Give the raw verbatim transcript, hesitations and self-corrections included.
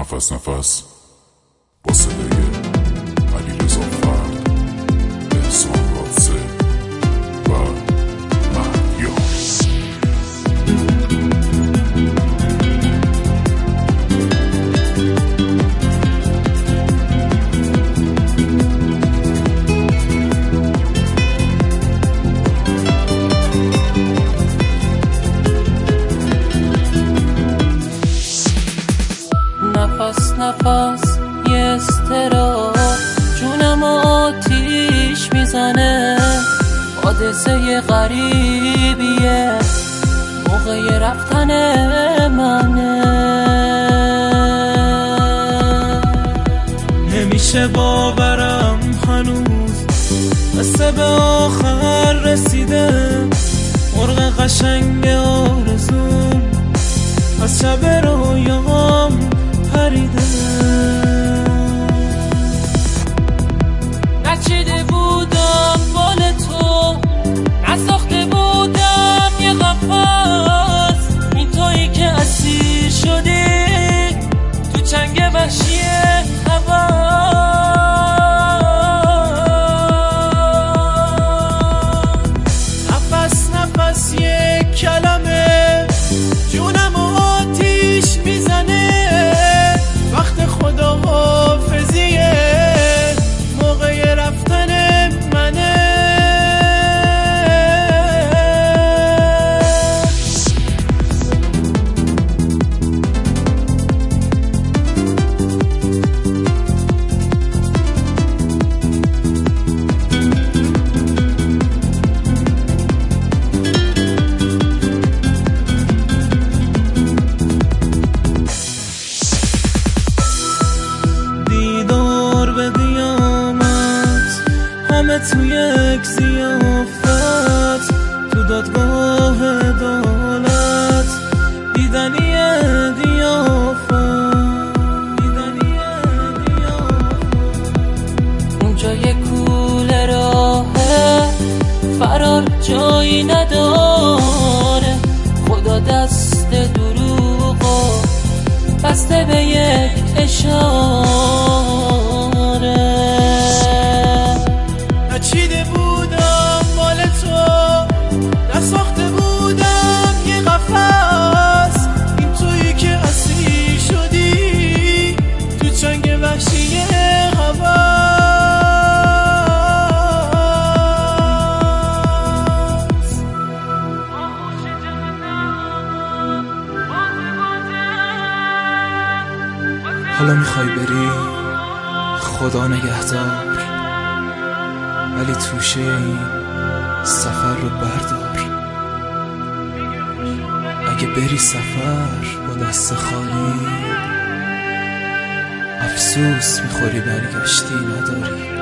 نفس نفس با صدای علیرضا فرد، احسان رادزه و مهدیار. نفس نفس یه استرا جونم آتیش میزنه، حادثه غریبیه موقع رفتن منه. نمیشه باورم هنوز قصه به آخر رسیده، مرغ قشنگ آرزوم از شب رویام پریده. نچیده بودم بال تو، نساخته بودم یه قفس، این تویی که اسیر شدی تو چنگ وحشی هوا. نفس نفس یک کلمه جونم آتیش میزنه، وقت خدا حافظیه موقع رفتن منه. تو یک زیافت تو دادگاه عدالت، دیدنی دیافت دیدنی دیافت. اونجا یه کوله راهه فرار جایی نداره، خدا دست دروغو بسته به یک اشاره. نچیده بودم مال تو، نساخته بودم یه قفس، این تویی که اسیر شدی تو چنگ وحشی هوا. حالا میخوای بری، خدا نگهدار، ولی توشه این سفر رو بردار. اگه بری سفر با دست خالی، افسوس میخوری برگشتی نداری.